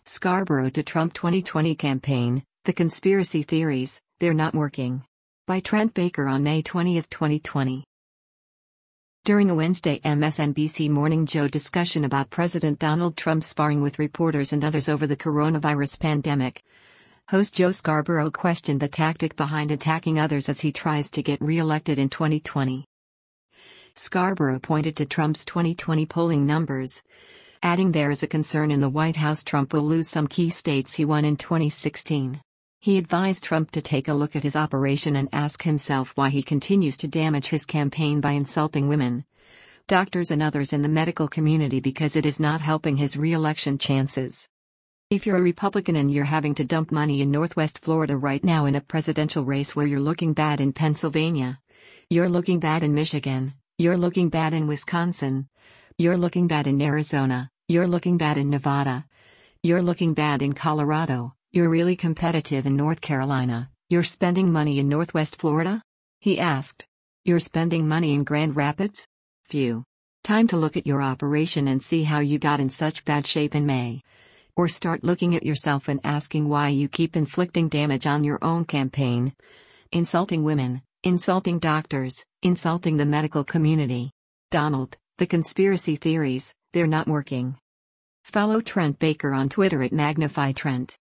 Scarborough to Trump 2020 campaign, the conspiracy theories, they're not working. By Trent Baker on May 20, 2020. During a Wednesday MSNBC Morning Joe discussion about President Donald Trump sparring with reporters and others over the coronavirus pandemic, host Joe Scarborough questioned the tactic behind attacking others as he tries to get re-elected in 2020. Scarborough pointed to Trump's 2020 polling numbers, adding there is a concern in the White House Trump will lose some key states he won in 2016. He advised Trump to take a look at his operation and ask himself why he continues to damage his campaign by insulting women, doctors and others in the medical community because it is not helping his re-election chances. If you're a Republican and you're having to dump money in Northwest Florida right now in a presidential race where you're looking bad in Pennsylvania, you're looking bad in Michigan, you're looking bad in Wisconsin, you're looking bad in Arizona, you're looking bad in Nevada, you're looking bad in Colorado, you're really competitive in North Carolina, you're spending money in Northwest Florida? He asked. You're spending money in Grand Rapids? Phew. Time to look at your operation and see how you got in such bad shape in May. Or start looking at yourself and asking why you keep inflicting damage on your own campaign. Insulting women, insulting doctors, insulting the medical community. Donald, the conspiracy theories, they're not working. Follow Trent Baker on Twitter at MagnifyTrent.